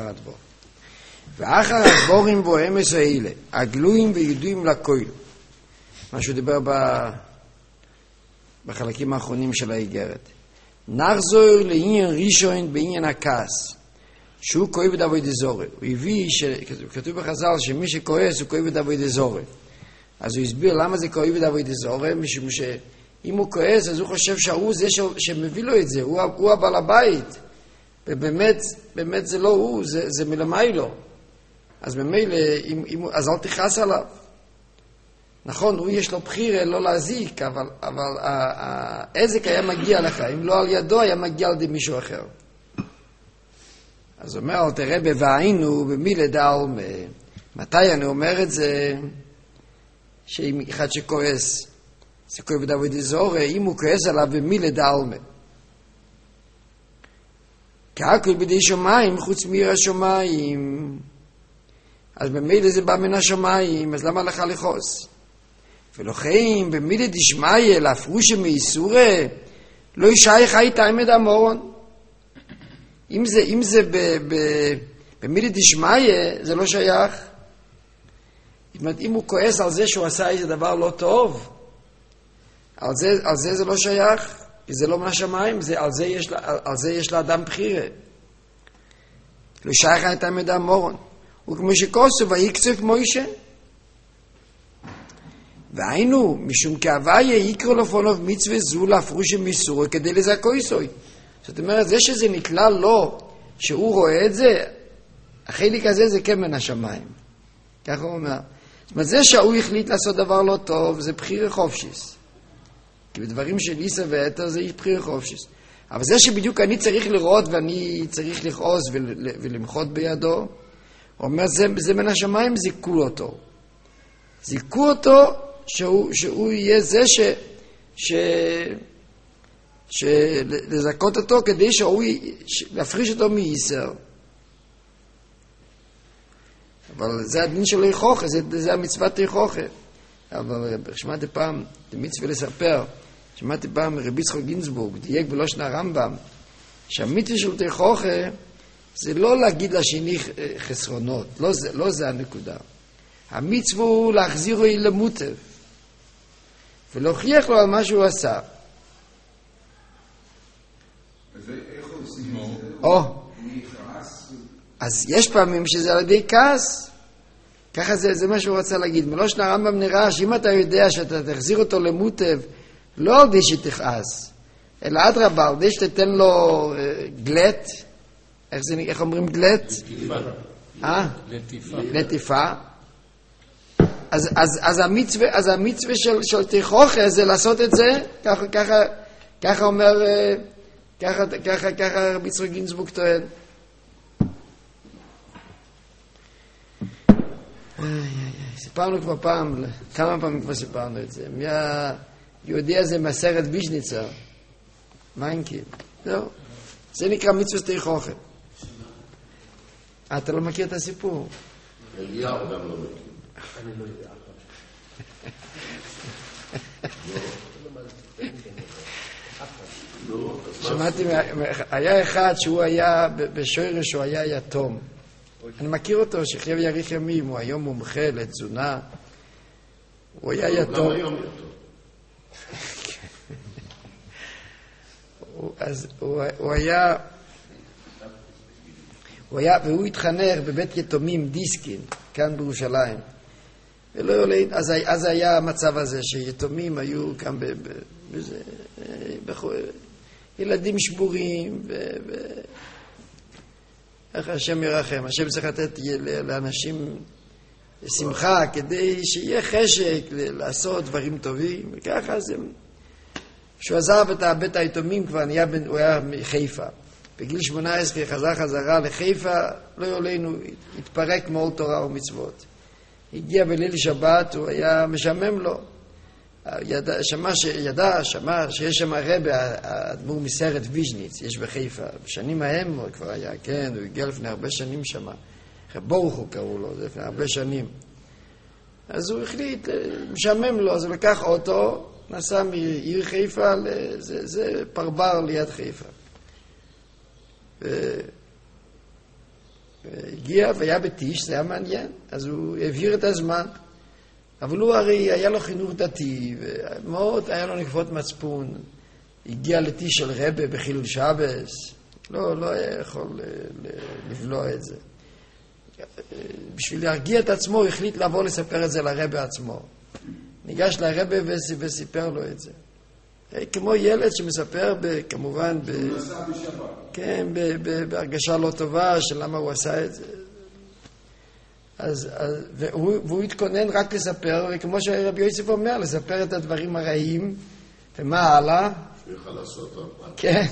אחר הדבור. ואחר הדבורים בו אמס האלה, הגלויים וידועים לכל. מה שהוא דיבר בחלקים האחרונים של האיגרת. נחזור לעניין ראשון בעניין הכעס, שהוא כואב את עבודת זרה. הוא הביא, כתוב בחז"ל שמי שכועס הוא כואב את עבודת זרה. אז הוא הסביר למה זה כואב את עבודת זרה, משום שאם הוא כועס אז הוא חושב שהוא זה שמביא לו את זה, הוא הבעל הבית. ובאמת זה לא הוא, זה מלמיילו. אז ממילא, אז אל תכעס עליו. נכון, הוא יש לו בחירה לא להזיק, אבל העזק היה מגיע לך, אם לא על ידו היה מגיע על ידי מישהו אחר. אז אומר, תראה בבעינו, במי לדעלם, מתי אני אומר את זה? שאם אחד שכועס, זה כואב דוד זורה, אם הוא כועס עליו במי לדעלם. כהכל בידי שמיים, חוץ מעיר השמיים. אז במילא זה בא מן השמיים, אז למה לך לחוס? ולכן, במילה דשמיא, להפרושה מאיסורה, לא ישייך הייתה עמד המורון. אם זה במילה דשמיא, זה לא שייך. אם הוא כועס על זה שהוא עשה איזה דבר לא טוב, על זה לא שייך, כי זה לא מן השמיים, על זה יש לאדם בחירה. לא שייך הייתה עמד המורון. וכמו שכוסו, ויקצף מוישה. והיינו, משום כהוויה יקרא לפונוב מצווה זו להפרושה מאיסורה כדי לזכויסוי. זאת אומרת, זה שזה נקלע לו, שהוא רואה את זה, החלק הזה זה כן מן השמיים. ככה הוא אומר. זאת אומרת, זה שהוא החליט לעשות דבר לא טוב, זה בחירה חופשיס. כי בדברים של איסה ואתר זה בחירה חופשיס. אבל זה שבדיוק אני צריך לראות ואני צריך לכעוס ולמחות בידו, הוא אומר, זה מן השמיים זיכו אותו. זיכו אותו שהוא יהיה זה לזכות אותו כדי שהוא להפריש אותו מאיסר. אבל זה הדין של היכוכה, זה המצוות היכוכה. אבל שמעתי פעם, זה מצווה לספר, שמעתי פעם רבי יצחק גינזבורג, דייק בלושן הרמב"ם, שהמצווה של היכוכה זה לא להגיד לשני חסרונות, לא זה הנקודה. המצווה הוא להחזירו למוטב, ולהוכיח לו על מה שהוא עשה. איך עושים את זה? אז יש פעמים שזה על ידי כעס. ככה זה מה שהוא רצה להגיד. מלושן הרמב"ם נראה שאם אתה יודע שאתה תחזיר אותו למוטב, לא על די שתכעס, אלא אדרבה, על די שתתן לו גלט. איך אומרים גלט? לטיפה. אז המצווה של תיכוכה זה לעשות את זה, ככה אומר, ככה רבי יצחק גינזבורג טוען. סיפרנו כבר פעם, כמה פעמים כבר סיפרנו את זה. יהודי הזה מהסרט ויז'ניצר, מיינקין. זהו. זה נקרא מצווה תיכוכה. אתה לא מכיר את הסיפור? אליהו גם לא מכיר. אני לא יודע. שמעתי, היה אחד שהוא היה בשורש, הוא היה יתום. אני מכיר אותו, שחיה ויאריך ימים, הוא היום מומחה לתזונה. הוא היה יתום. אז הוא היה, והוא התחנך בבית יתומים דיסקין, כאן בירושלים. אז היה המצב הזה שיתומים היו כאן ילדים שבורים, איך השם ירחם, השם צריך לתת לאנשים שמחה כדי שיהיה חשק לעשות דברים טובים, וככה זה. כשהוא עזב את בית היתומים כבר הוא היה מחיפה. בגיל 18 חזרה לחיפה, לא יולנו, התפרק מעול תורה ומצוות. הגיע בליל שבת, הוא היה משמם לו. שמע שיש שם הרב, האדמו"ר מסרט ויז'ניץ, יש בחיפה. בשנים ההם הוא כבר היה, כן, הוא הגיע לפני הרבה שנים שם. ברוך הוא קראו לו, זה לפני הרבה שנים. אז הוא החליט, משמם לו, אז הוא לקח אוטו, נסע מעיר חיפה, זה פרבר ליד חיפה. הגיע והיה בטיש, זה היה מעניין, אז הוא העביר את הזמן. אבל הוא הרי היה לו חינוך דתי, ומאוד היה לו נקפות מצפון. הגיע לטיש של רבה בחילול שבס, לא היה יכול לבלוע את זה. בשביל להרגיע את עצמו, הוא החליט לבוא לספר את זה לרבה עצמו. ניגש לרבה וסיפר לו את זה. כמו ילד שמספר, כמובן, כן, בהרגשה לא טובה של למה הוא עשה את זה. והוא התכונן רק לספר, וכמו שרבי יוסף אומר, לספר את הדברים הרעים, ומה הלאה? שיוכל לעשות אותם. כן.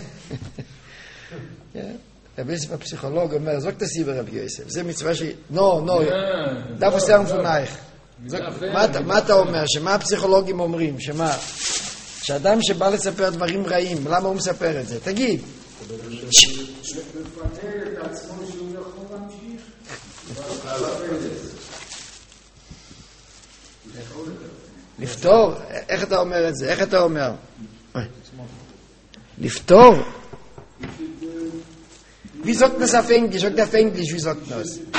רבי יוסף הפסיכולוג אומר, זוק תעשי ברבי יוסף, זה מצווה שהיא... דף עושה מפונייך. מה אתה אומר? שמה הפסיכולוגים אומרים? שמה? שאדם שבא לספר דברים רעים, למה הוא מספר את זה? תגיד. לפטר את עצמו שהוא יכול להמשיך. לפתור? איך אתה אומר את זה? איך אתה אומר? לפתור? Wie sagt man es auf Englisch? Sagt auf Englisch, wie sagt man es?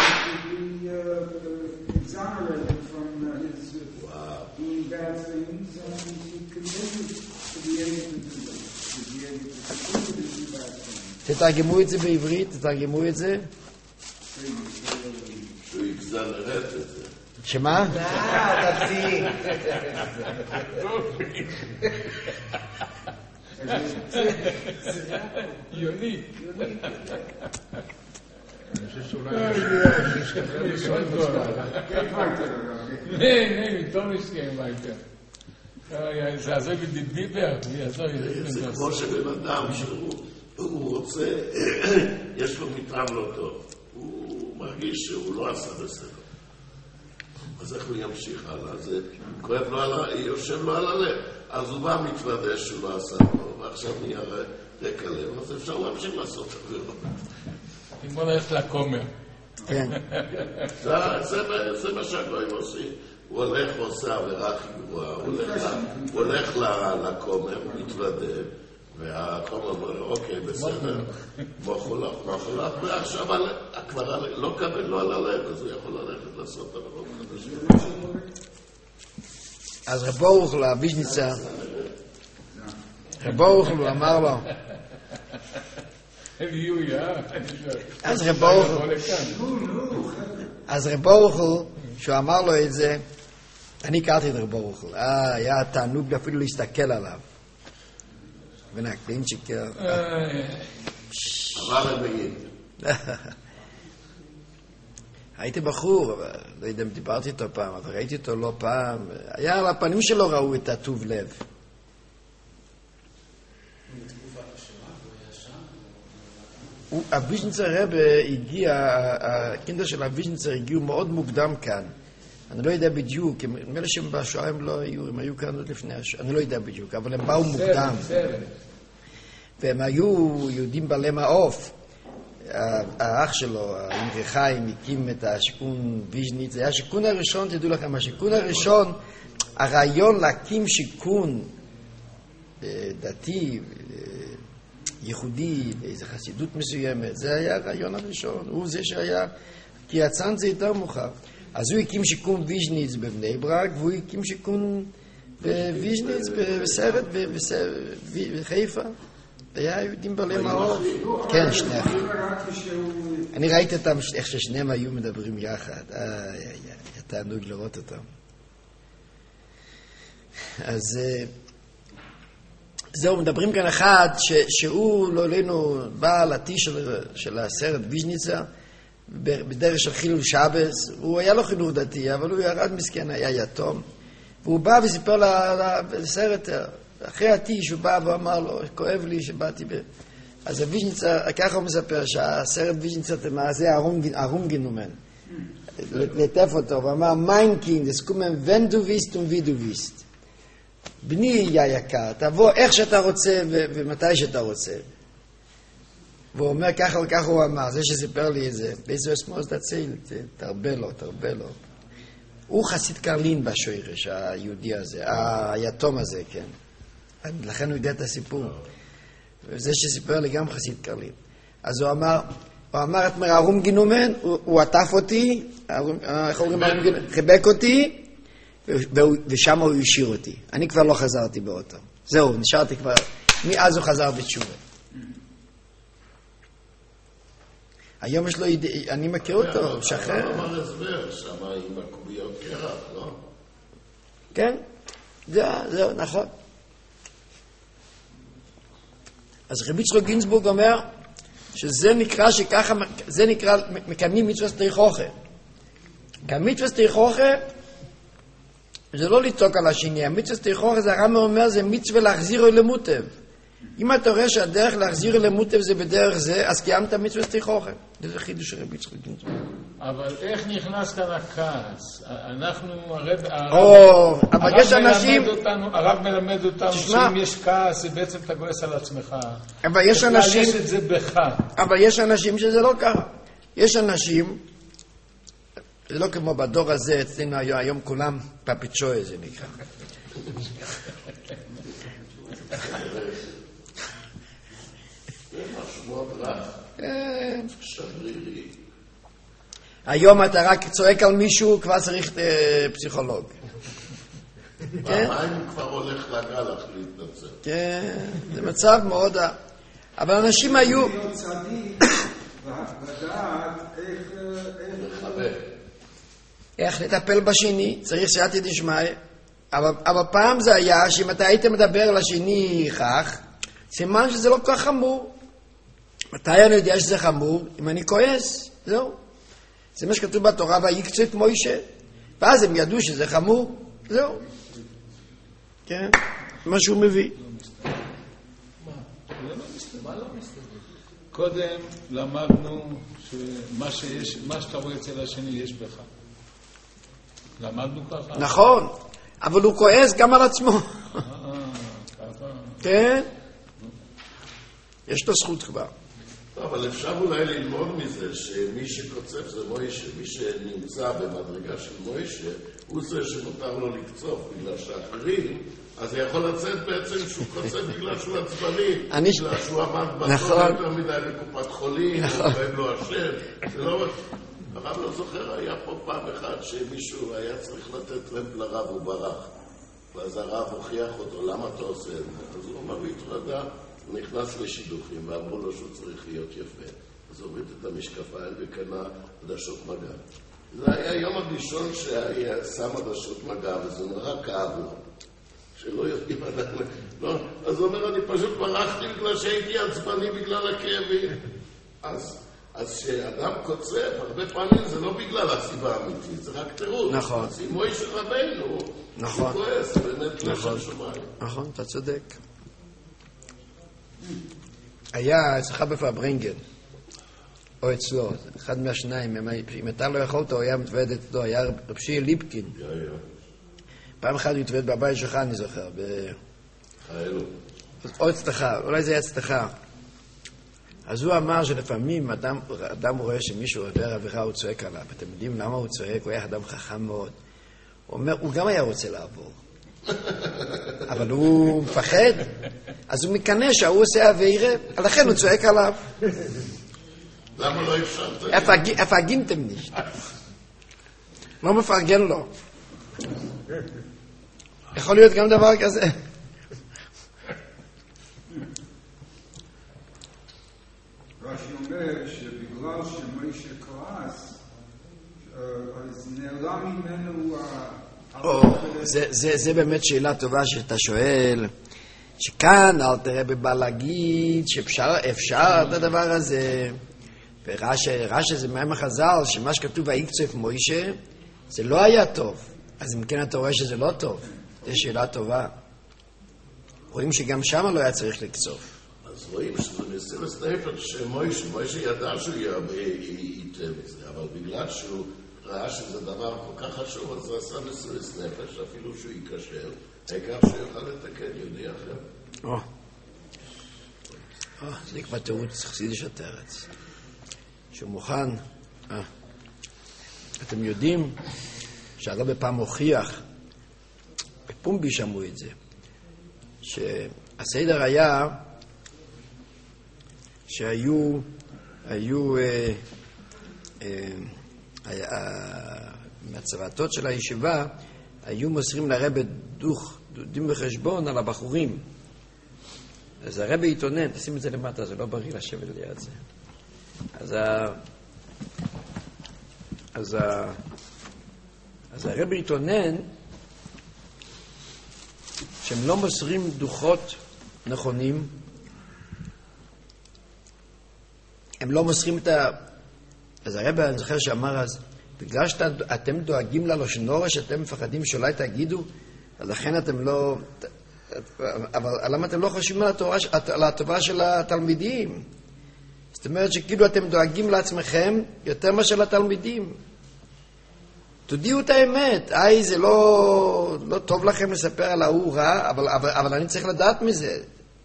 תתרגמו את זה בעברית, תתרגמו את זה. שהוא יגזל לרדת את זה. שמה? תפסיק. יוני. Nee, Tom ist kein weiter. זה עזוב את ביבר, זה כמו שבן אדם שהוא רוצה, יש לו מטעם לא טוב, הוא מרגיש שהוא לא עשה בסדר. אז איך הוא ימשיך הלאה? זה כואב לו, יושב לו על הלב. אז הוא בא מתוודא שהוא לא עשה לו, ועכשיו נהיה רקע לב, אז אפשר להמשיך לעשות את זה. אם בוא נלך לכומר. כן. זה מה שהגויים עושים. הוא הולך ועושה עבירה הכי גרועה, הוא הולך לכומר, הוא מתוודא, והכומר אומר, אוקיי, בסדר, מוחולך, ועכשיו כבר לא קבל לו על הלב, אז הוא יכול ללכת לעשות עבירות חדשות. אז רב אורחל, הוויז'ניצר, רב אורחל, הוא אמר לו, אז רב אורחל, שהוא אמר לו את זה, אני הכרתי את רב אורחל, היה תענוג אפילו להסתכל עליו. ונקלינצ'יקר. אבל המגיד. הייתי בחור, לא יודע אם דיברתי איתו פעם, אבל ראיתי אותו לא פעם. היה על הפנים שלו ראו את הטוב לב. הוויז'ניצר רבה הגיע, הקינדר של הוויז'ניצר הגיעו מאוד מוקדם כאן. אני לא יודע בדיוק, נדמה לי שהם בשואה הם לא היו, הם היו כאן עוד לפני השואה, אני לא יודע בדיוק, אבל הם באו מוקדם. והם היו יהודים בעלי מעוף. האח שלו, אינרי חיים, הקים את השיכון ויז'ניץ. זה היה השיכון הראשון, תדעו לכם, השיכון הראשון, הרעיון להקים שיכון דתי, ייחודי, באיזו חסידות מסוימת, זה היה הרעיון הראשון. הוא זה שהיה, כי הצאן זה יותר מאוחר. אז הוא הקים שיכון ויז'ניץ בבני ברק, והוא הקים שיכון בוויז'ניץ בסרט בחיפה. היה יהודים בעלי מעוף. כן, שני אחים. אני ראיתי אותם, איך ששניהם היו מדברים יחד. היה תענוג לראות אותם. אז זהו, מדברים כאן אחד שהוא לא אלינו בא לתי של הסרט ויז'ניצה, בדרך של חילול שבס. הוא היה לו חינוך דתי, אבל הוא ירד מסכן, היה יתום. והוא בא וסיפר לסרט, אחרי הטיש הוא בא ואמר לו, כואב לי שבאתי אז הוויז'ניצה, ככה הוא מספר, שהסרט ויז'ניצה זה הרונגנומן. לטף אותו, ואמר, מיין קינד, es kommen wenn du willst und wie du willst. בני היקר, תבוא איך שאתה רוצה ומתי שאתה רוצה. והוא אומר ככה וככה הוא אמר, זה שסיפר לי את זה, באיזו אסמוס תציל, תרבה לו. הוא חסיד קרלין בשוירש, היהודי הזה, היתום הזה, כן. לכן הוא יודע את הסיפור. וזה שסיפר לי גם חסיד קרלין. אז הוא אמר, הוא אמר את מרערום גינומן, הוא עטף אותי, איך אומרים, חיבק אותי, ושם הוא השאיר אותי. אני כבר לא חזרתי באותו. זהו, נשארתי כבר, מאז הוא חזר בתשובה. היום יש לו, אני מכיר אותו, הוא שחרר. הוא אמר הסבר, שם עם הקוביות קרח, לא? כן, זהו, נכון. אז רבי יצחק גינזבורג אומר, שזה נקרא שככה, זה נקרא, מקיימים מצוות תריחוכה. כי המצוות תריחוכה, זה לא לצעוק על השני, המצוות תריחוכה, זה הרמב"ם אומר, זה מצווה להחזיר למוטב. אם אתה רואה שהדרך להחזיר למוטב זה בדרך זה, אז קיימת מצוות תריחוכה. זה חידוש של רבי יצחק גינזבורג. אבל איך נכנס כאן הכעס? אנחנו, הרב מלמד אותנו שאם יש כעס, זה בעצם אתה גועס על עצמך. אבל יש אנשים... יש את זה בך. אבל יש אנשים שזה לא ככה. יש אנשים, זה לא כמו בדור הזה, אצלנו היום כולם פפיצ'וי זה נקרא. שברירי. היום אתה רק צועק על מישהו, כבר צריך פסיכולוג. פעמיים כבר הולך לגלח להתנצל. כן, זה מצב מאוד... אבל אנשים היו... להיות צדיק ולדעת איך לטפל בשני, צריך סייעתא דשמיא. אבל פעם זה היה שאם אתה היית מדבר לשני כך, סימן שזה לא כל כך חמור. מתי אני יודע שזה חמור? אם אני כועס, זהו. זה מה שכתוב בתורה, ויקצו את מוישה. ואז הם ידעו שזה חמור, זהו. כן, מה שהוא מביא. קודם למדנו שמה שאתה רואה אצל השני יש בך. למדנו ככה? נכון, אבל הוא כועס גם על עצמו. כן? יש לו זכות כבר. אבל אפשר אולי ללמוד מזה שמי שקוצף זה מוישה, מי שנמצא במדרגה של מוישה, הוא זה שמותר לו לקצוף, בגלל שאחרים, אז זה יכול לצאת בעצם שהוא קוצף בגלל שהוא עצבני, בגלל שהוא עמד בתור יותר מדי לקופת חולים, ואין לו השם, זה לא... הרב לא זוכר, היה פה פעם אחת שמישהו היה צריך לתת לב לרב, הוא ברח, ואז הרב הוכיח אותו, למה אתה עושה את זה? אז הוא אומר בהתרדה, הוא נכנס לשידוכים ואמרו לו שהוא צריך להיות יפה. אז הוא הוריד את המשקפיים וקנה עדשות מגע. זה היה היום הראשון שהיה שם עדשות מגע, וזה נראה כאב לו. שלא יודעים עדיין. לא, אז הוא אומר, אני פשוט ברחתי בגלל שהייתי עצבני בגלל הכאבים. אז כשאדם קוצף, הרבה פעמים זה לא בגלל הסיבה האמיתית, זה רק תירוץ. נכון. אז עם מוישה רבנו, נכון. הוא כועס, באמת לשם שמיים. נכון, אתה צודק. היה אצלך בפברינגן, או אצלו, אחד מהשניים, אם אתה לא יכולת, הוא היה מתוועד אצלו, היה רב שיהיה ליפקין. פעם אחת הוא התוועד בבית שלך, אני זוכר. חיילו. או אצלך, אולי זה היה אצלך. אז הוא אמר שלפעמים אדם רואה שמישהו עובר עבירה, הוא צועק עליו. אתם יודעים למה הוא צועק? הוא היה אדם חכם מאוד. הוא אומר, הוא גם היה רוצה לעבור. אבל הוא מפחד, אז הוא מקנא שהוא עושה עבירה, לכן הוא צועק עליו. למה לא אפשרת? איפה הגינתם nicht? לא מפרגן לו. יכול להיות גם דבר כזה. רש"י אומר שבגלל שמוישה כעס, אז נעלם ממנו זה באמת שאלה טובה שאתה שואל, שכאן אל תראה בבא להגיד שאפשר את הדבר הזה. ורש"י זה מים החז"ל, שמה שכתוב ויקצוף מוישה זה לא היה טוב. אז אם כן אתה רואה שזה לא טוב, זו שאלה טובה. רואים שגם שם לא היה צריך לקצוף. אז רואים שזה מסירות נפש שמוישה ידע שהוא ייתן את זה, אבל בגלל שהוא ראה שזה דבר כל כך חשוב, אז הוא עשה מסירות נפש, אפילו שהוא ייכשל, העיקר שהוא יוכל לתקן יהודי אחר. זה כבר תירוץ חסידי שטרץ. שהוא מוכן. אתם יודעים שהרב פעם הוכיח, בפומבי שמעו את זה, שהסדר היה שהיו היו מהצוותות של הישיבה היו מוסרים לרבי דין וחשבון על הבחורים. אז הרבי התעונן, תשים את זה למטה, זה לא בריא לשבת ליד זה. אז הרבי התעונן שהם לא מוסרים דוחות נכונים, הם לא מוסרים את אז הרבי, אני זוכר שאמר אז, בגלל שאתם דואגים ללושנורה, שאתם מפחדים שאולי תגידו, אז לכן אתם לא... אבל למה אתם לא חושבים על הטובה של התלמידים? זאת אומרת שכאילו אתם דואגים לעצמכם יותר מאשר לתלמידים. תודיעו את האמת. זה לא טוב לכם לספר על ההוא רע, אבל אני צריך לדעת מזה.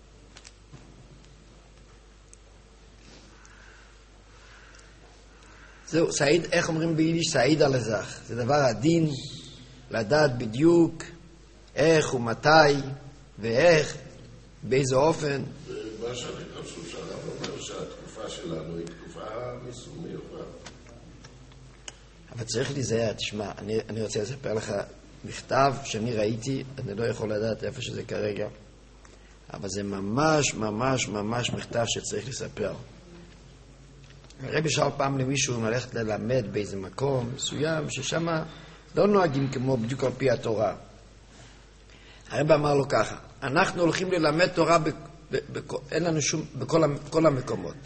זהו, סעיד, איך אומרים ביידיש? סעיד על הזך. זה דבר עדין, לדעת בדיוק איך ומתי ואיך, באיזה אופן. ומה שאני חושב שהרב אומר שהתקופה שלנו היא תקופה מסוג מיוחד. אבל צריך להיזהר, תשמע, אני רוצה לספר לך מכתב שאני ראיתי, אני לא יכול לדעת איפה שזה כרגע, אבל זה ממש ממש ממש מכתב שצריך לספר. הרבי שאל פעם למישהו ללכת ללמד באיזה מקום מסוים, ששם לא נוהגים כמו בדיוק על פי התורה. הרבי אמר לו ככה, אנחנו הולכים ללמד תורה אין לנו שום, בכל המקומות.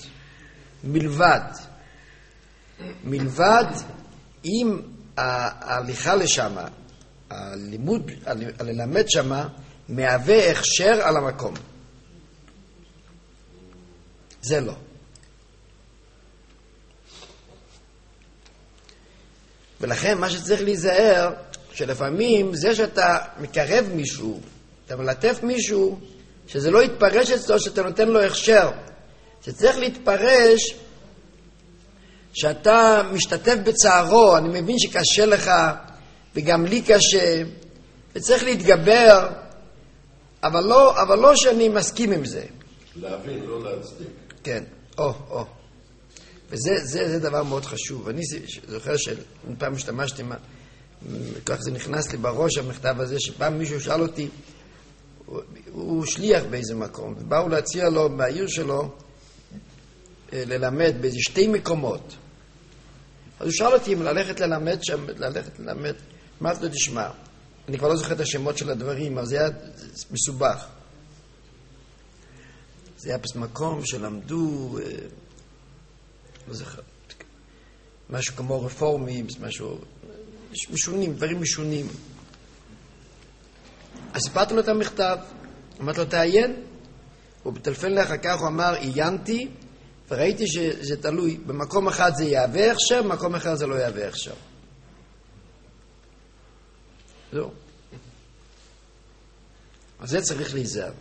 מלבד אם ההליכה לשם, הלימוד, ללמד שם, מהווה הכשר על המקום. זה לא. ולכן מה שצריך להיזהר, שלפעמים זה שאתה מקרב מישהו, אתה מלטף מישהו, שזה לא יתפרש אצלו שאתה נותן לו הכשר. שצריך להתפרש שאתה משתתף בצערו, אני מבין שקשה לך, וגם לי קשה, וצריך להתגבר, אבל לא שאני מסכים עם זה. להבין, לא להצדיק. כן, וזה דבר מאוד חשוב. אני זוכר שפעם השתמשתי, כך זה נכנס לי בראש המכתב הזה, שפעם מישהו שאל אותי, הוא שליח באיזה מקום, ובאו להציע לו מהעיר שלו ללמד באיזה 2 מקומות. אז הוא שאל אותי אם ללכת ללמד שם, אמרתי לו, תשמע, אני כבר לא זוכר את השמות של הדברים, אבל זה היה מסובך. זה היה מקום שלמדו, לא זוכר, משהו כמו רפורמים, משהו משונים, דברים משונים. אז סיפרתי לו את המכתב, אמרתי לו, תעיין. הוא בטלפון לאחר כך, הוא אמר, עיינתי, וראיתי שזה תלוי, במקום אחד זה יהווה הכשר, במקום אחר זה לא יהווה הכשר. זהו. אז זה צריך להיזהר.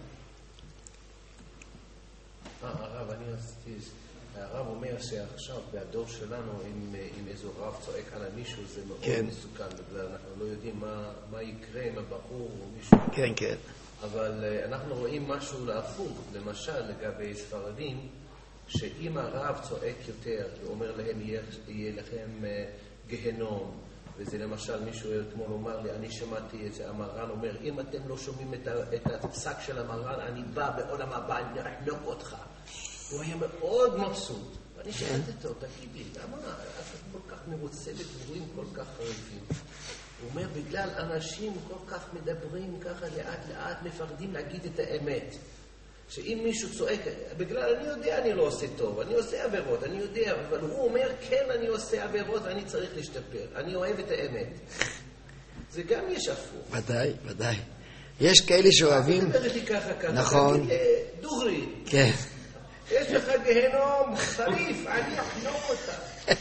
הרב, אני רציתי, הרב אומר שעכשיו בדור שלנו, אם איזו רב צועק על מישהו, זה מאוד מסוכן, בגלל אנחנו לא יודעים מה יקרה עם הבחור או מישהו. כן, כן. אבל אנחנו רואים משהו להפוך, למשל לגבי ספרדים, שאם הרב צועק יותר ואומר להם יהיה לכם גהנום, וזה למשל מישהו אתמול אומר לי, אני שמעתי את זה, המרן אומר, אם אתם לא שומעים את הפסק של המרן, אני בא בעולם הבא, אני אחנוק אותך. הוא היה מאוד מבסוט. ואני שאלתי אותו, תגידי, למה אתה כל כך מרוצה בדברים כל כך חריפים? הוא אומר, בגלל אנשים כל כך מדברים ככה לאט לאט, מפחדים להגיד את האמת. שאם מישהו צועק, בגלל אני יודע אני לא עושה טוב, אני עושה עבירות, אני יודע, אבל הוא אומר, כן אני עושה עבירות ואני צריך להשתפר, אני אוהב את האמת. זה גם יש הפוך. ודאי, ודאי. יש כאלה שאוהבים... אתה מדבר איתי ככה, נכון. דוגרי. כן. יש לך גהנום חריף, אני אחנוק אותה.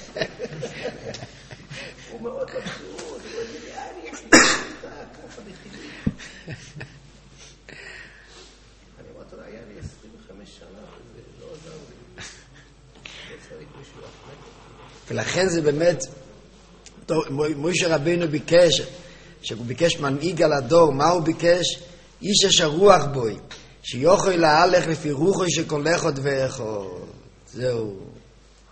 הוא מאוד מבסוט, הוא אומר לי, אני אחנוק אותה, ככה בחילים. אני אמרתי לו, היה לי 25 שנה, וזה לא עזר לי. לא צריך מישהו אחנק. ולכן זה באמת, מוישה רבינו ביקש, שהוא ביקש מנהיג על הדור, מה הוא ביקש? איש אשר רוח בוי, שיוכל להלך לפי רוחו שכל אחד ואחד. זהו.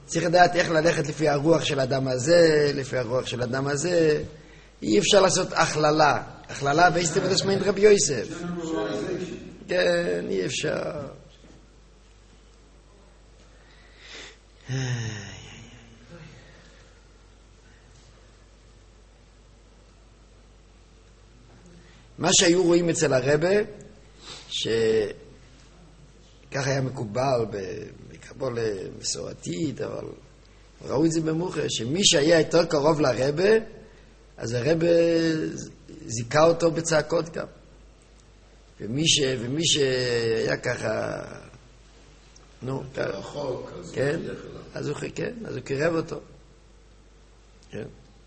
צריך לדעת איך ללכת לפי הרוח של האדם הזה, לפי הרוח של האדם הזה. אי אפשר לעשות הכללה. הכללה ואיסתם את השמיים רבי יוסף. כן, אי אפשר. מה שהיו רואים אצל הרבה, שכך היה מקובל בקבולה מסורתית, אבל ראו את זה במוחר, שמי שהיה יותר קרוב לרבה, אז הרבה זיקה אותו בצעקות גם. ומי שהיה ככה, נו, רחוק, כן, אז הוא קירב אותו. כן.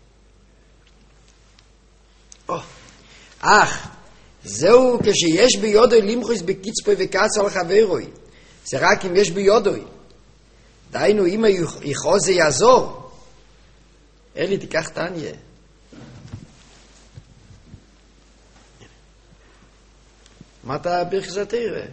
אך, זהו כשיש ביודוי לימחוס בקיצפוי וקץ על חברוי. זה רק אם יש ביודוי. דיינו, אם יכעוז זה יעזור. אלי, תיקח תניה. מה אתה ברכזתירה?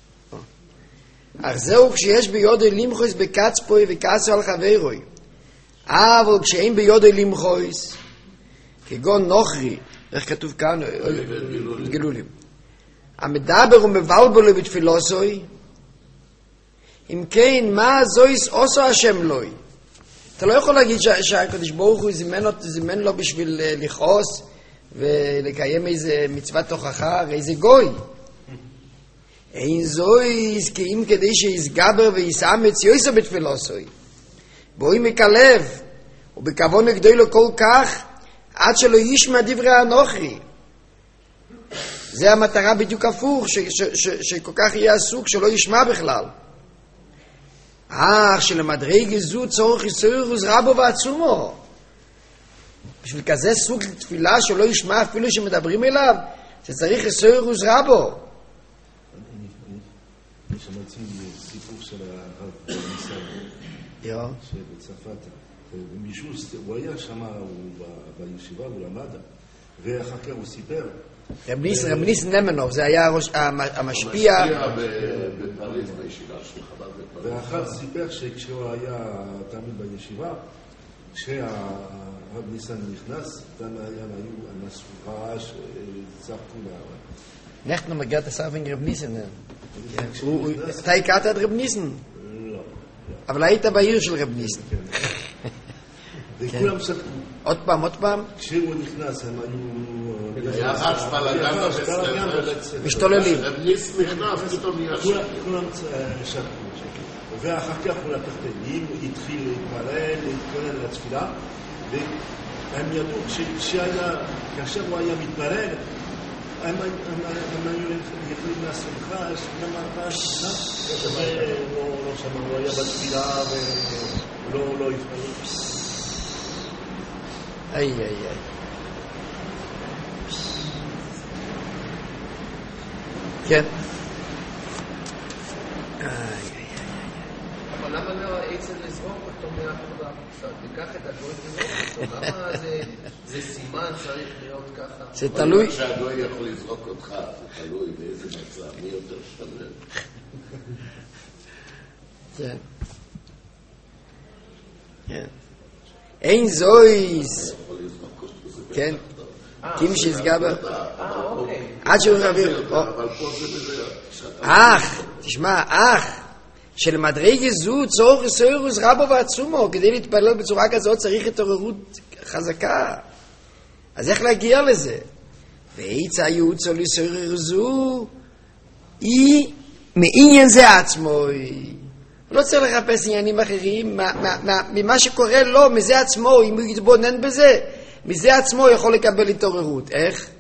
אך זהו כשיש ביודוי לימחוס בקיצפוי וקץ על חברוי. אבל כשאין ביודוי לימחוס, כגון נוחרי, איך כתוב כאן? גלולים. המדבר ומבלבלו בתפילוסוי, אם כן, מה זויס עושו השם לוי? אתה לא יכול להגיד שהקדוש ברוך הוא זימן לו בשביל לכעוס ולקיים איזה מצוות תוכחה, הרי זה גוי. אין זויס כי אם כדי שיסגבר ויסאמץ יויסו בתפילוסוי, בואי מקלב, ובכוון הגדול לו כל כך, עד שלא ישמע דברי הנוכרי. זה המטרה בדיוק הפוך, שכל כך יהיה עסוק שלא ישמע בכלל. שלמדרגה זו צורך יסוירוס רבו ועצומו. בשביל כזה סוג תפילה שלא ישמע אפילו שמדברים אליו, שצריך יסוירוס רבו. אני שמעתי סיפור של הרב ניסן, שבצרפת, מישהו, הוא היה שם בישיבה, הוא למד, ואחר כך הוא סיפר. רב ניסן נמנוב, זה היה המשפיע. בפריז בישיבה של חב"ד בפריז. ואחר סיפר שכשהוא היה תמיד בישיבה, כשהרב ניסן נכנס, היו אנשי רעש, צחקו לה. אנחנו מגיע את הסרפינג רב ניסן. אתה הכרת את רב ניסן? לא. אבל היית בעיר של רב ניסן. וכולם צחקו. עוד פעם. כשהוא נכנס, הם היו... היה רעש בלגן בבית ספר. משתוללים. רב ניסן נכנס, פתאום נהיה שקט. כולם שקטו. ואחר כך הוא לקח תלים, התחיל להתפלל, להתכונן לתפילה, והם ידעו כאשר הוא היה מתפלל, הם היו יכולים לשמחה, שגם הרעש, לא שמע, הוא היה בתפילה ולא התפלל. איי. כן. אבל למה לא עצם לזרוק אותו מהעבודה? תיקח את הגוי וזרוק אותו. למה זה סימן צריך להיות ככה? זה תלוי. אבל שהגוי יכול לזרוק אותך, זה תלוי באיזה מצב, מי יותר שתמר. כן. אין זויס. כן. קים שיסגבר. עד שהוא רביר. אבל פה זה בזה. תשמע, שלמדרגה זו צורך יסוירוס רבו ועצומו, כדי להתפלל בצורה כזאת צריך התעוררות חזקה. אז איך להגיע לזה? ואיצה יוצא ליסוירוס זו, היא מעניין זה עצמו. לא צריך לחפש עניינים אחרים, ממה שקורה לו, מזה עצמו, אם הוא יתבונן בזה, מזה עצמו יכול לקבל התעוררות. איך?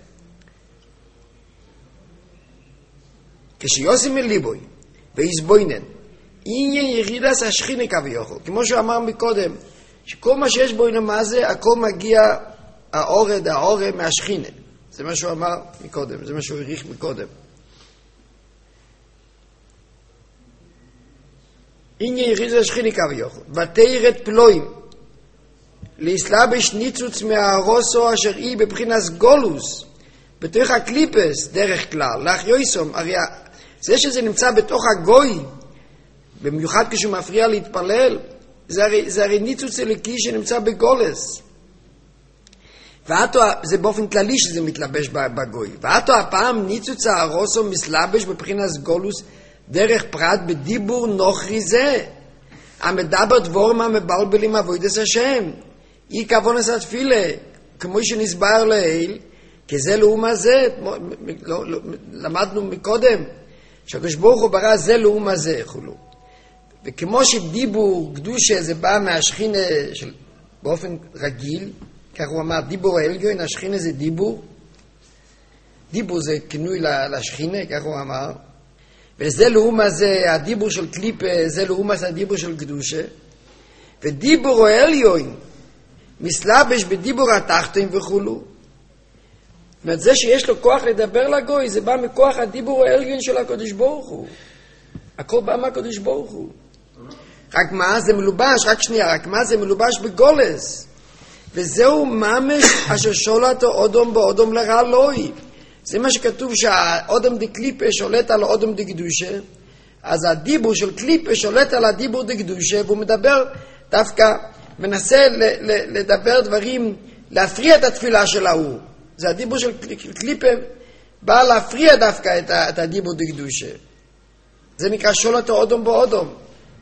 כשיוסי מליבוי ויסבוינן, עניין ירידס השכינה כביכול, כמו שהוא אמר מקודם, שכל מה שיש בו מה זה, הכל מגיע העורם מהשכינה. זה מה שהוא אמר מקודם, זה מה שהוא העריך מקודם. עניין ירידס השכינה כביכול, ותירת פלואים, להסלבש ניצוץ מהרוסו אשר היא בבחינס גולוס, בתוך הקליפס דרך כלל, לאחיוסום, הרי זה שזה נמצא בתוך הגוי, במיוחד כשהוא מפריע להתפלל, זה הרי ניצוץ אלוקי שנמצא בגולס. זה באופן כללי שזה מתלבש בגוי. ואתו הפעם ניצוץ הרוסו מסלבש בבחינת גולוס דרך פרט בדיבור נוכרי זה. המדבר דבורם המבלבלים עבודת השם. אי כוונס התפילה, כמו שנסבר לעיל, כי זה לאום הזה, למדנו מקודם, שהקדוש ברוך הוא ברא זה לאום הזה, חולו. וכמו שדיבור קדושה זה בא מהשכינה באופן רגיל, כך הוא אמר, דיבור העליון, השכינה זה דיבור. דיבור זה כינוי לשכינה, כך הוא אמר. וזה לאום הזה, הדיבור של קליפה, זה לאום הזה, הדיבור של קדושה. ודיבור העליון, מסלבש בדיבור התחתון וכולו. זאת אומרת, זה שיש לו כוח לדבר לגוי, זה בא מכוח הדיבור העליון של הקדוש ברוך הוא. הכל בא מהקדוש ברוך הוא. רק מה זה מלובש, רק מה זה מלובש בגולס. וזהו ממש אשר שולט אודום באודום לרע לוי. זה מה שכתוב שהאודום דקליפה שולט על האודום דקדושה. אז הדיבור של קליפה שולט על הדיבור דקדושה, והוא מדבר דווקא, מנסה לדבר דברים, להפריע את התפילה של ההוא. זה הדיבור של קליפה, בא להפריע דווקא את הדיבור דקדושה. זה נקרא שולט אודום באודום.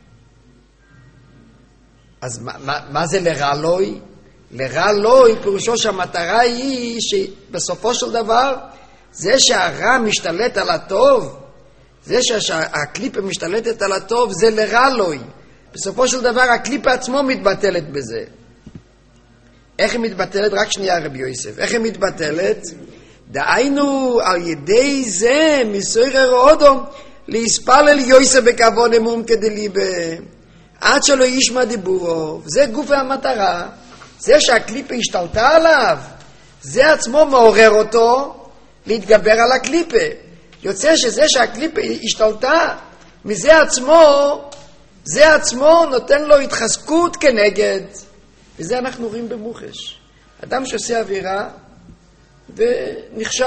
אז מה זה לרע לוי? לרע לוי פירושו שהמטרה היא שבסופו של דבר זה שהרע משתלט על הטוב, זה שהקליפה משתלטת על הטוב, זה לרע לוי. בסופו של דבר הקליפה עצמו מתבטלת בזה. איך היא מתבטלת? רק שנייה רבי יוסף. איך היא מתבטלת? דהיינו על ידי זה מסוירר אודום להספלל יוסף בכבוד אמום כדליבה עד שלא ישמע דיבורו. זה גוף המטרה. זה שהקליפה השתלטה עליו, זה עצמו מעורר אותו להתגבר על הקליפה. יוצא שזה שהקליפה השתלטה, מזה עצמו, זה עצמו נותן לו התחזקות כנגד. וזה אנחנו רואים במוחש. אדם שעושה עבירה ונכשל.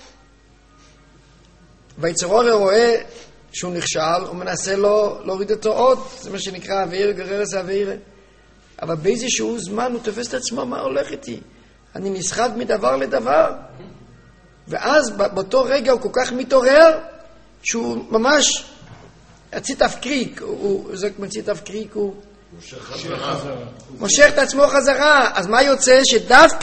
ויצר אור רואה שהוא נכשל, הוא מנסה לו להוריד אותו עוד. זה מה שנקרא אוויר, גררס אוויר. אבל באיזשהו זמן הוא תופס את עצמו, מה הולך איתי? אני נסחד מדבר לדבר. ואז באותו רגע הוא כל כך מתעורר, שהוא ממש הצית אבקריק, זה כמו צית אבקריק, הוא מושך את עצמו חזרה. אז מה יוצא? שדווקא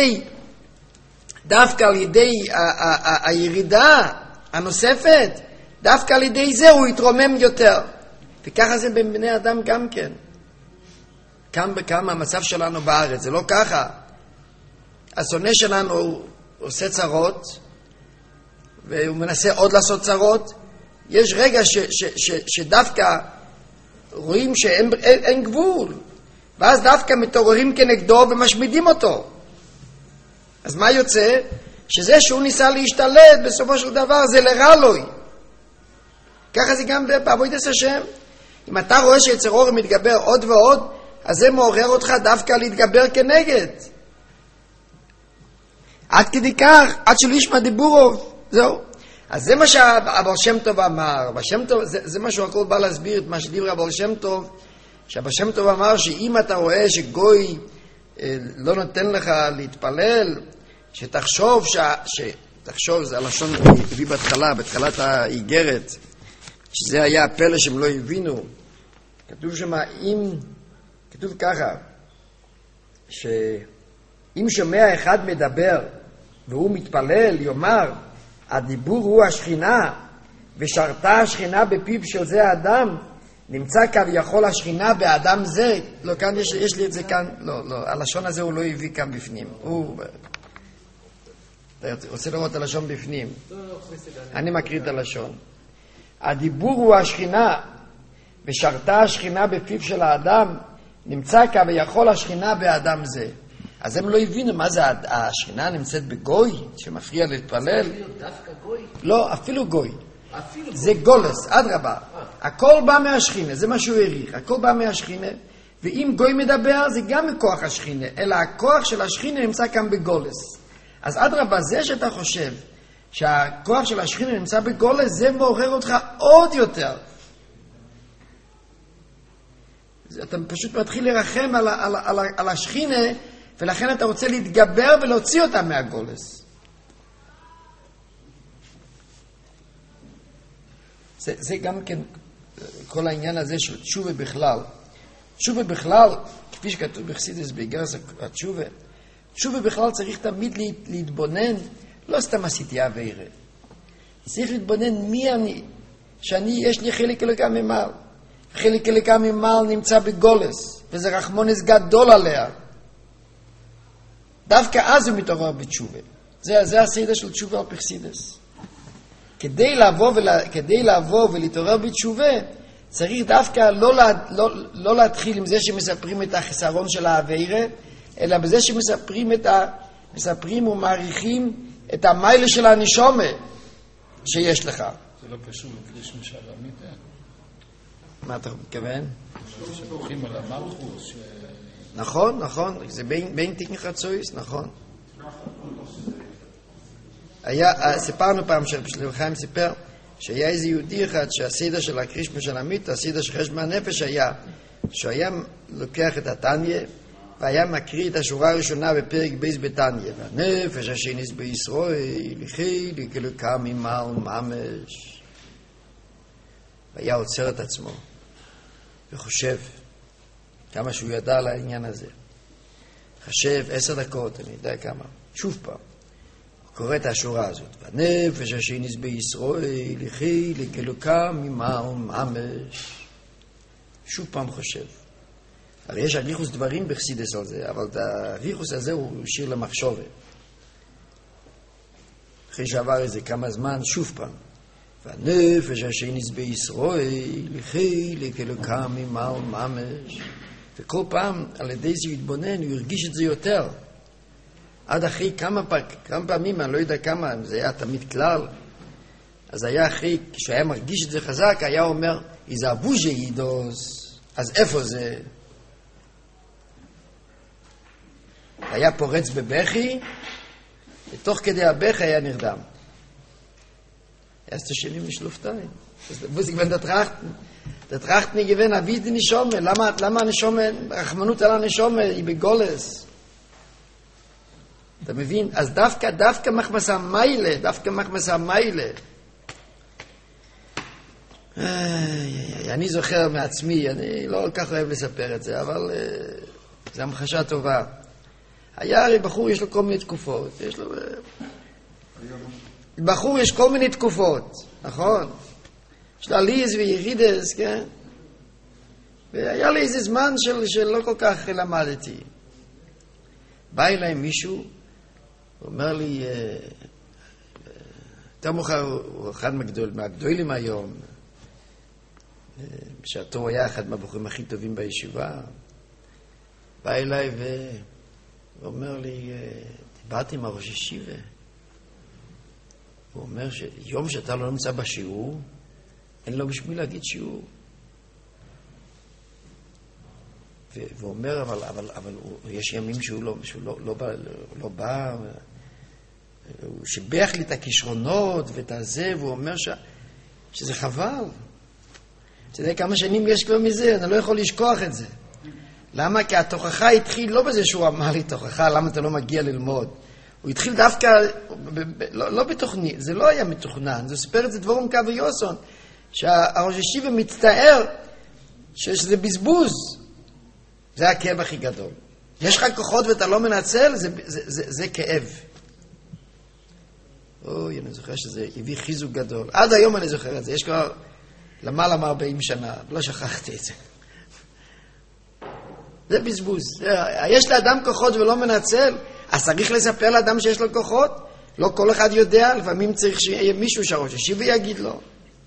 על ידי הירידה הנוספת, דווקא על ידי זה הוא יתרומם יותר. וככה זה בבני אדם גם כן. כמה המצב שלנו בארץ, זה לא ככה. השונא שלנו עושה צרות, והוא מנסה עוד לעשות צרות. יש רגע שדווקא רואים שאין גבול, ואז דווקא מתעוררים כנגדו ומשמידים אותו. אז מה יוצא? שזה שהוא ניסה להשתלט, בסופו של דבר זה לרע לוי. ככה זה גם בעבודת השם. אם אתה רואה שיצר אור מתגבר עוד ועוד, אז זה מעורר אותך דווקא להתגבר כנגד. עד כדי כך, עד שלא ישמע דיבורו, זהו. אז זה מה שהבעל שם טוב אמר. זה מה שהוא הכל בא להסביר, את מה שדיבר הבעל שם טוב, שהבעל שם טוב אמר שאם אתה רואה שגוי לא נותן לך להתפלל, שתחשוב, תחשוב, זה הלשון הביא בתחילת האיגרת, שזה היה הפלא שהם לא הבינו. כתוב שמה, כתוב ככה, שאם שומע אחד מדבר והוא מתפלל, יאמר, הדיבור הוא השכינה, ושרתה השכינה בפיו של זה האדם, נמצא כביכול השכינה באדם זה. לא, כאן יש לי את זה כאן, לא, הלשון הזה הוא לא הביא כאן בפנים. אתה רוצה לראות את הלשון בפנים? אני מקריא את הלשון. הדיבור הוא השכינה, ושרתה השכינה בפיו של האדם, נמצא כביכול השכינה באדם זה. אז הם לא הבינו מה זה השכינה נמצאת בגוי, שמפריע להתפלל. דווקא גוי? לא, אפילו גוי. זה גולס, אדרבה. הכל בא מהשכינה, זה מה שהוא העריך. הכל בא מהשכינה, ואם גוי מדבר זה גם מכוח השכינה, אלא הכוח של השכינה נמצא כאן בגולס. אז אדרבה, זה שאתה חושב שהכוח של השכינה נמצא בגולס, זה מעורר אותך עוד יותר. אתה פשוט מתחיל לרחם על השכינה, ולכן אתה רוצה להתגבר ולהוציא אותה מהגולס. זה גם כן כל העניין הזה של תשובה בכלל. תשובה בכלל, כפי שכתוב בחסידות באיגרס התשובה, תשובה בכלל צריך תמיד להתבונן, לא סתם עשיתי עבירה. צריך להתבונן מי אני, יש לי חלק אלוקה ממעל. חלק אלוקה ממעל נמצא בגולס, וזה רחמונס גדול עליה. דווקא אז הוא מתעורר בתשובה. זה הסדר של תשובה על פרסידס. כדי לבוא ולהתעורר בתשובה, צריך דווקא לא להתחיל עם זה שמספרים את החסרון של העבירה, אלא בזה שמספרים ומעריכים את המיילה של הנשומה שיש לך. זה לא קשור לקרישמה של המיטה. מה אתה מתכוון? שבוכים על המלכוס. נכון, זה בין תיקן חצויס, נכון. סיפרנו פעם של חיים סיפר שהיה איזה יהודי אחד שהסדר של הקרישמה של המיטה, הסדר של חשבון הנפש היה שהוא היה לוקח את התניה והיה מקריא את השורה הראשונה בפרק בייס בתניה, והנפש השניס בישראל לכי לכלוקה ממעל ממש, והיה עוצר את עצמו וחושב כמה שהוא ידע על העניין הזה, חשב 10 דקות, אני יודע כמה, שוב פעם קורא את השורה הזאת, והנפש השניס בישראל לכי לכלוקה ממעל ממש, שוב פעם חושב. הרי יש הריחוס דברים בחסידס על זה, אבל הריחוס הזה הוא שיר למחשבה. אחרי שעבר איזה כמה זמן, שוב פעם. והנפש השניס בישראל לכי לכלוקה ממעל ממש. וכל פעם על ידי זה יתבונן, הוא הרגיש את זה יותר. עד אחרי כמה פעמים, אני לא יודע כמה, זה היה תמיד כלל. אז היה אחרי, כשהיה מרגיש את זה חזק, היה אומר, איזה אבוז'ה יידוס, אז איפה זה? היה פורץ בבכי, ותוך כדי הבכי היה נרדם. erste Schilling nicht Luft ein. Das muss ich wenn der Tracht nicht gewinnen, wie die Nischome. Lama Nischome, Rachmanut ala Nischome, היא בגולס. אתה מבין? אז דווקא מחמס המיילה. אני זוכר מעצמי, אני לא כל כך אוהב לספר את זה, אבל זו המחשה טובה. היה הרי בחור, יש לו כל מיני תקופות. בחור יש כל מיני תקופות, נכון? יש לו עליז וירידס, כן? והיה לי איזה זמן שלא כל כך למדתי. בא אליי מישהו, הוא אומר לי, יותר מאוחר הוא אחד מהגדולים היום, בשעתו הוא היה אחד מהבחורים הכי טובים בישיבה, בא אליי ואומר לי, דיברתי עם הראש ישיבה, הוא אומר שיום שאתה לא נמצא בשיעור, אין לו בשביל להגיד שיעור. והוא אומר, אבל יש ימים שהוא לא בא, הוא שיבח לי את הכישרונות ואת הזה, והוא אומר שזה חבל. אתה יודע כמה שנים יש כבר מזה, אני לא יכול לשכוח את זה. למה? כי התוכחה התחיל לא בזה שהוא אמר לי תוכחה, למה אתה לא מגיע ללמוד. הוא התחיל דווקא, לא בתוכנית, זה לא היה מתוכנן, זה סיפר את זה דבורם קו ויוסון, שהראש ישיבה מצטער שזה בזבוז. זה הכאב הכי גדול. יש לך כוחות ואתה לא מנצל, זה כאב. אוי, אני זוכר שזה הביא חיזוק גדול. עד היום אני זוכר את זה. יש כבר למעלה מ40 שנה. לא שכחתי את זה. זה בזבוז. יש לאדם כוחות ולא מנצל, אז צריך לספר לאדם שיש לו כוחות. לא כל אחד יודע, לפעמים צריך שיהיה מישהו שהראש ישיבה ויגיד לו.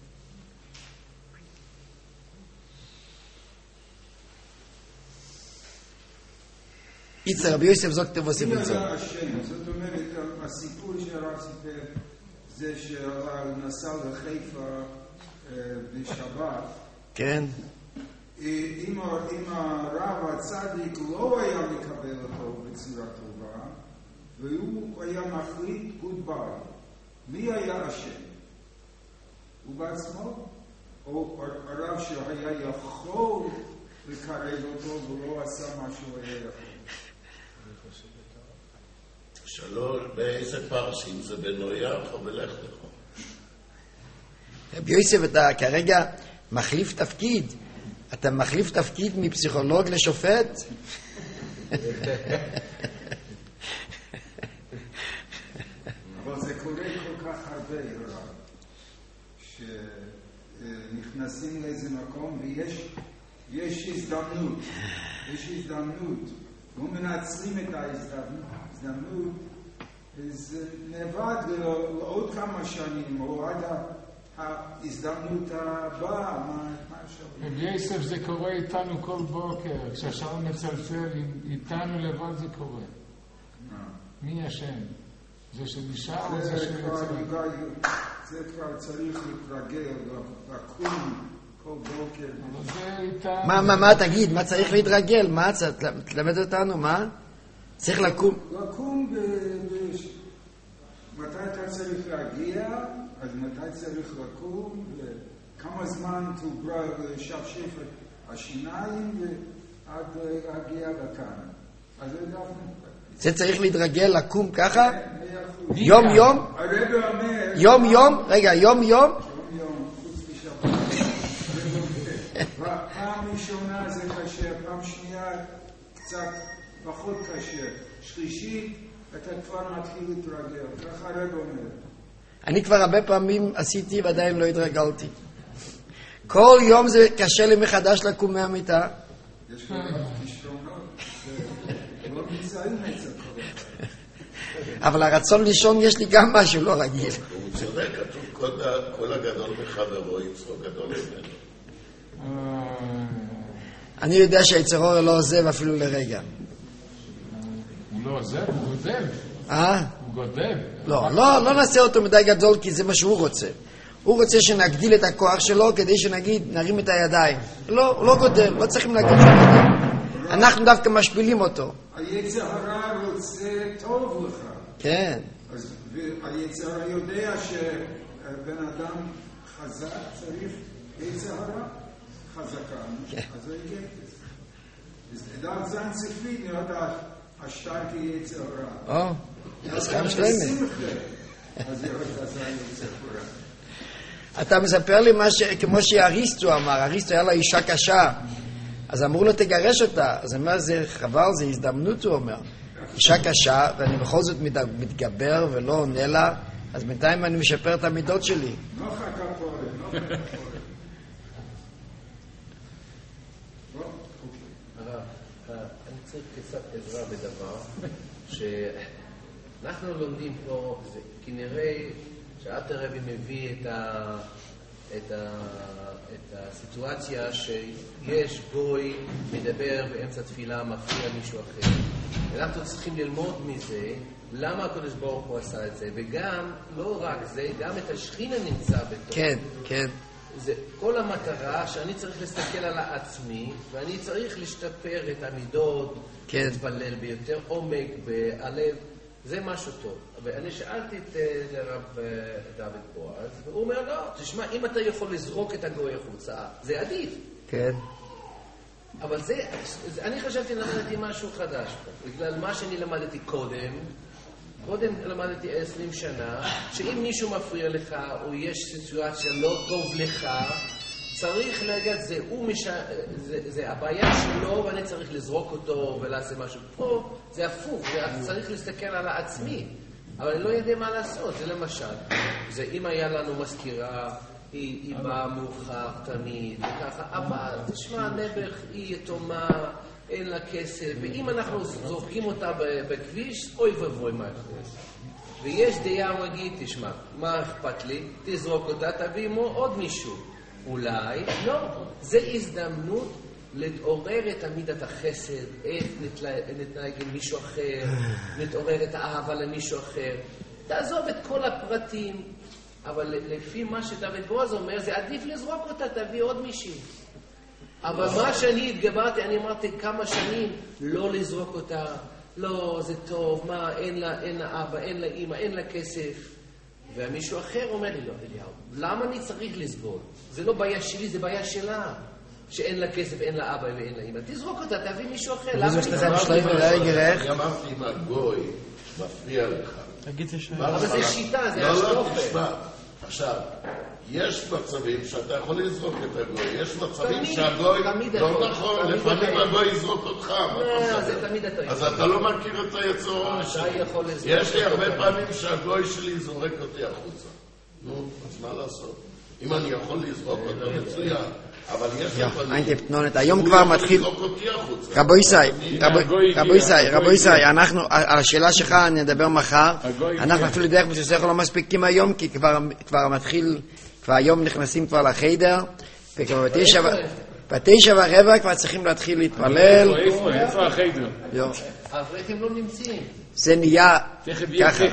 יצר, רבי יוסף זוגת ועושה בלזון. זאת אומרת, הסיפור שהרב סיפר זה שהרב נסע לחיפה בשבת. כן. אם הרב הצדיק לא היה מקבל אותו בצורה טובה, והוא היה מחליט גודביי, מי היה אשם? הוא בעצמו? או הרב שהיה יכול לקרב אותו ולא עשה מה שהוא היה יכול. שלא, באיזה פרשים זה בנויח או בלך לך? רבי יוסף, אתה כרגע מחליף תפקיד. אתה מחליף תפקיד מפסיכולוג לשופט? אבל זה קורה כל כך הרבה, שנכנסים לאיזה מקום ויש הזדמנות. יש הזדמנות. לא מנצלים את ההזדמנות, אז נאבד לעוד כמה שנים, או עד ההזדמנות הבאה, מה אפשר? רבי יוסף, זה קורה איתנו כל בוקר, כשהשעון מצלצל, איתנו לבד זה קורה. מי השם? זה שנשאר או זה שיוצא? זה כבר צריך להתרגל, לקום כל בוקר. מה תגיד? מה צריך להתרגל? מה? תלמד אותנו, מה? צריך לקום. לקום מתי אתה צריך להגיע, אז מתי צריך לקום, וכמה זמן תוברר לשפשף השיניים, ועד להגיע לכאן. אז זה דווקא. זה צריך להתרגל לקום ככה? יום יום? יום יום? רגע, יום יום? חוץ משבת. פעם ראשונה זה קשה, פעם שנייה קצת פחות קשה. שלישית, אתה כבר מתחיל להתרגל. ככה הרב אומר. אני כבר הרבה פעמים עשיתי ועדיין לא התרגלתי. כל יום זה קשה לי מחדש לקום מהמיטה. יש לך כישרונות, לא נמצאים אצל כל אחד. אבל הרצון לישון יש לי גם משהו לא רגיל. הוא צודק, כתוב כל הגדול מחברו יצרו גדול ממנו. אני יודע שהיצר אור לא עוזב אפילו לרגע. הוא לא עוזב, הוא גודל. הוא גודל. לא נעשה אותו מדי גדול כי זה מה שהוא רוצה. הוא רוצה שנגדיל את הכוח שלו כדי שנגיד נרים את הידיים. לא, הוא לא גודל, לא צריכים להגיד שהוא גודל. אנחנו דווקא משפילים אותו. היצר הרע רוצה טוב לך. כן. אז היצר הרע יודע שבן אדם חזק צריך יצר הרע חזקה. אז הוא יגיד את זה. דעת זן ספרי נראה השטרקי יצר הרע. אז חיים שלמה. אז ירד הזן יצר הרע. אתה מספר לי כמו שאריסטו אמר, אריסטו היה לה אישה קשה, אז אמרו לו תגרש אותה, אז הוא אומר זה חבל, זה הזדמנות, הוא אומר, אישה קשה ואני בכל זאת מתגבר ולא עונה לה, אז בינתיים אני משפר את המידות שלי. לא חכה פורם, לא חכה פורם. אני צריך קצת עזרה בדבר שאנחנו לומדים פה, כנראה שאלתר רבי מביא את הסיטואציה שיש גוי מדבר באמצע תפילה, מפריע מישהו אחר. אנחנו צריכים ללמוד מזה למה הקדוש ברוך הוא עשה את זה, וגם, לא רק זה, גם את השכינה נמצא בתוך. כן, כן. זה כל המטרה שאני צריך להסתכל על עצמי, ואני צריך להשתפר את המידות, כן. להתפלל ביותר עומק, בלב. זה משהו טוב. ואני שאלתי את הרב דוד בועז, והוא אומר, לא, תשמע, אם אתה יכול לזרוק את הגוי החוצה, זה עדיף. כן. אבל זה, אני חשבתי למדתי משהו חדש פה, בגלל מה שאני למדתי קודם למדתי 20 שנה, שאם מישהו מפריע לך, או יש סיטואציה לא טוב לך, צריך להגיד, זה הבעיה שלו, ואני צריך לזרוק אותו ולעשות משהו. פה זה הפוך, צריך להסתכל על עצמי, אבל אני לא יודע מה לעשות. זה למשל, זה אם היה לנו מזכירה, היא באה מאוחר תמיד, וככה, אבל תשמע, נבח היא יתומה, אין לה כסף, ואם אנחנו זורקים אותה בכביש, אוי ובוי מה יכולת. ויש דעה מגיד, תשמע, מה אכפת לי? תזרוק אותה, תביא עוד מישהו. אולי, לא. זה הזדמנות להתעורר את עמידת החסד, איך נתנהג עם מישהו אחר, להתעורר את האהבה למישהו אחר. תעזוב את כל הפרטים, אבל לפי מה שדוד בועז אומר, זה עדיף לזרוק אותה, תביא עוד מישהו. אבל מה שאני התגברתי, אני אמרתי כמה שנים, לא לזרוק אותה, לא, זה טוב, מה, אין לה אבא, אין לה אמא, אין לה כסף. ומישהו אחר אומר לי, לא, אליהו, למה אני צריך לסבול? זה לא בעיה שלי, זה בעיה שלה. שאין לה כסף, אין לה אבא ואין לה אמא. תזרוק אותה, תביא מישהו אחר. למה אני אמרתי אם הגוי מפריע לך. אבל זה שיטה, זה השקופה. לא, תשמע. עכשיו, יש מצבים שאתה יכול לזרוק את הגוי, יש מצבים שהגוי לא נכון, לפעמים הגוי יזרוק אותך. זה תמיד אתה יכול. אז אתה לא מכיר את היצור עונש שלי. יש לי הרבה פעמים שהגוי שלי זורק אותי החוצה. נו, אז מה לעשות? אם אני יכול לזרוק אותו מצוין, אבל יש לפעמים... היום כבר מתחיל... רבו ישראל, אנחנו, על השאלה שלך נדבר מחר, אנחנו אפילו דרך בסוסך לא מספיקים היום, כי כבר מתחיל, כבר היום נכנסים כבר לחדר, וכבר ב9:15 כבר צריכים להתחיל להתפלל. איפה החדר? האברכים לא נמצאים. זה נהיה ככה.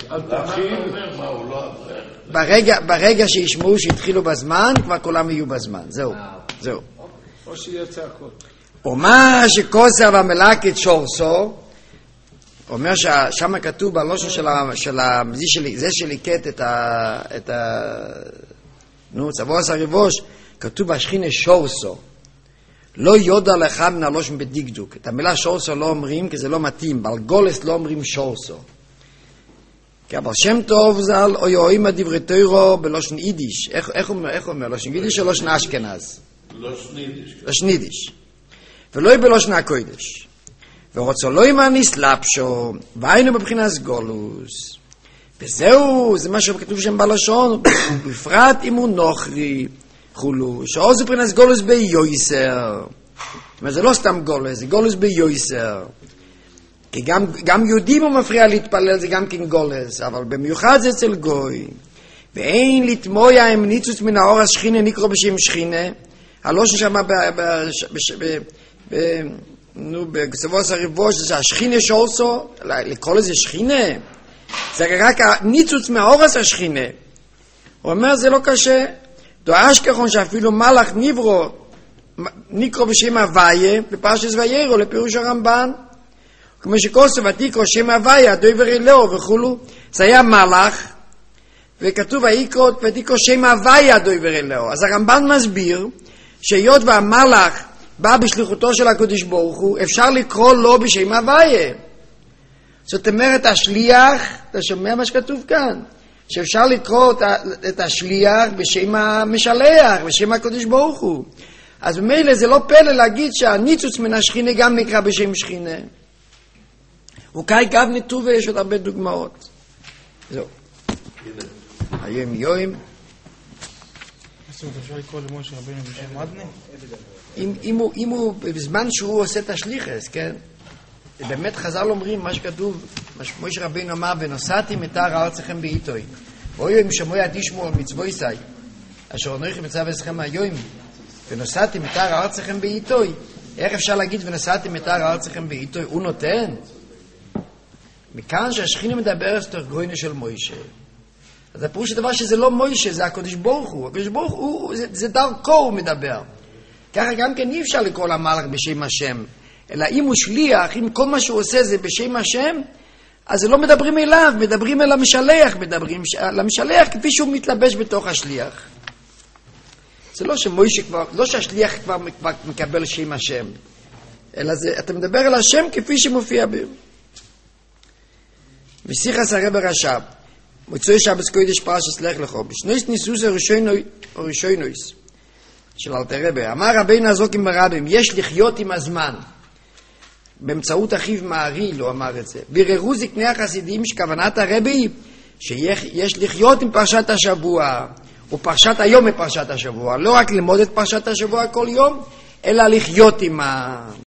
ברגע שישמעו שהתחילו בזמן, כבר כולם יהיו בזמן. זהו. או שיהיה צעקות. ומה שכוסה ומלאקת שורסו, אומר ששם כתוב בלושו של זה שליקט את צבוע סריבוש, כתוב בשכינה שורסו. לא יודע לך מנלוש בדקדוק. את המילה שורסו לא אומרים, כי זה לא מתאים. בעל גולס לא אומרים שורסו. כי אבל שם טוב זל, אוי אוי מה דברי תוירו בלושן יידיש. איך אומר? לושן יידיש או לושן אשכנז? לושן יידיש. ולא בלושן הקודש. ורוצו לא עם הנסלפשו, והיינו בבחינס גולוס. וזהו, זה מה שכתוב שם בלשון, בפרט אם הוא נוחרי, חולו, שעוז בפרינס גולוס ביועיסר. זאת אומרת, זה לא סתם גולוס, זה גולוס ביועיסר. כי גם יהודים הוא מפריע להתפלל, זה גם כן גולוס, אבל במיוחד זה אצל גוי. ואין לתמויה עם ניצוץ מן האור השכינה, נקרא בשם שכינה, הלא ששמה בקצבו סריבוש, זה השכינה שורסו, לקרוא לזה שכינה, זה רק הניצוץ מהאורס השכינה. הוא אומר, זה לא קשה. דואש כחון שאפילו מלאך נברו, נקרא בשם הוויה, בפרשת ויירו, לפירוש הרמב"ן. כמו שכוסו ותקרא שם הוויה, דובר אלוהו וכולו. זה היה מלאך, וכתוב ותקרא שם הוויה, דובר אלוהו. אז הרמב"ן מסביר, שהיות והמלאך בא בשליחותו של הקדוש ברוך הוא, אפשר לקרוא לו בשם הוויה. זאת אומרת, השליח, אתה שומע מה שכתוב כאן? שאפשר לקרוא את השליח בשם המשלח, בשם הקדוש ברוך הוא. אז במילא זה לא פלא להגיד שהניצוץ מן השכינה גם נקרא בשם שכינה. וכאי גב נטובה יש עוד הרבה דוגמאות. זהו. היום יום. אפשר לקרוא למשה רבינו בשם מדנה? אם הוא, בזמן שהוא עושה את השליחס, כן? באמת חז"ל אומרים מה שכתוב, משה רבינו אמר, ונוסעתי מתאר ארצכם בעיתוי. ואוי אם שמוע תשמעו על מצווי סי, אשר אנוכי מצווה אתכם היום, ונוסעתי מתאר ארצכם בעיתוי. איך אפשר להגיד ונסעתי מתאר ארצכם בעיתוי? הוא נותן. מכאן שהשכינה מדבר על גרוינו של מוישה. אז הפירוש הדבר שזה לא מוישה, זה הקדוש ברוך הוא. הקדוש ברוך הוא, זה דרכו הוא מדבר. ככה גם כן אי אפשר לקרוא למלאך בשם השם. אלא אם הוא שליח, אם כל מה שהוא עושה זה בשם השם, אז זה לא מדברים אליו, מדברים אל המשלח, מדברים על המשלח כפי שהוא מתלבש בתוך השליח. זה לא שמוישה כבר, לא שהשליח כבר מקבל שם השם, אלא זה, אתה מדבר על השם כפי שמופיע בו. ושיחס הרב הרש"ב, מוצאי שבת קודש פרשת לך לך, בשנויס ניסוס הראשונויס של אלתר רבי, אמר רבינו הזוקים ברבים, יש לחיות עם הזמן. באמצעות אחיו מעריל הוא אמר את זה. ביררו זקני החסידים שכוונת הרבי שיש לחיות עם פרשת השבוע ופרשת היום בפרשת השבוע, לא רק ללמוד את פרשת השבוע כל יום, אלא לחיות עם